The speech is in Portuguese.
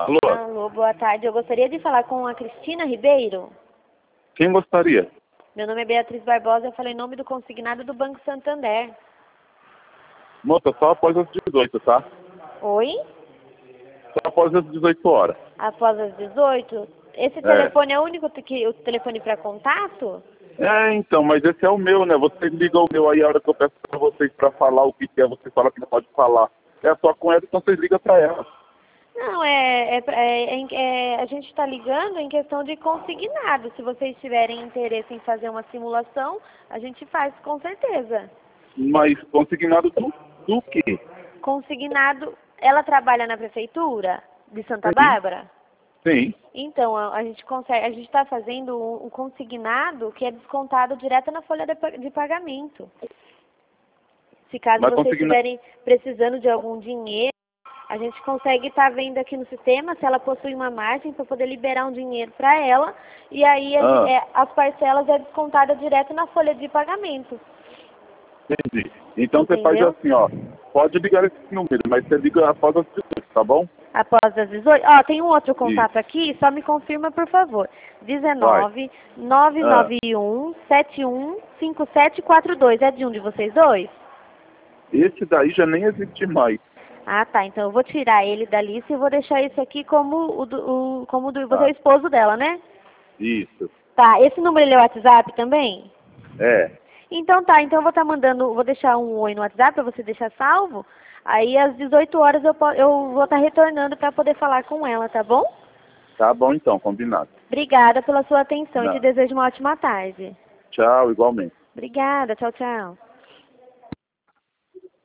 Alô? Alô, boa tarde. Eu gostaria de falar com a Cristina Ribeiro. Quem gostaria? Meu nome é Beatriz Barbosa, eu falei em nome do consignado do Banco Santander. Moça, só após as 18, tá? Oi? Só após as 18 horas. Após as 18? Esse telefone é o único o telefone para contato? Então, mas esse é o meu, né? Você liga o meu aí a hora que eu peço pra vocês pra falar o que é, você fala que não pode falar. É só com ela, então vocês ligam pra ela. Não, a gente está ligando em questão de consignado. Se vocês tiverem interesse em fazer uma simulação, a gente faz com certeza. Mas consignado do quê? Consignado, ela trabalha na prefeitura de Santa Sim. Bárbara? Sim. Então, a gente consegue, a gente está fazendo um consignado que é descontado direto na folha de pagamento. Se caso Mas vocês estiverem precisando de algum dinheiro, a gente consegue estar vendo aqui no sistema se ela possui uma margem para poder liberar um dinheiro para ela, e aí as parcelas é descontada direto na folha de pagamento. Entendi. Então Entendeu? você faz assim, ó. Pode ligar esse número, mas você liga após as 18, tá bom? Após as 18? Ó, tem um outro contato aqui, só me confirma, por favor. 19 991 71 5742. É de um de vocês dois? Esse daí já nem existe mais. Ah, tá. Então eu vou tirar ele da lista e vou deixar esse aqui como você é o Tá. esposo dela, né? Isso. Tá. Esse número ele é o WhatsApp também? É. Então tá. Então eu vou estar mandando, vou deixar um oi no WhatsApp para você deixar salvo. Aí às 18 horas eu vou estar retornando para poder falar com ela, tá bom? Tá bom então, combinado. Obrigada pela sua atenção e te Não. desejo uma ótima tarde. Tchau, igualmente. Obrigada. Tchau, tchau.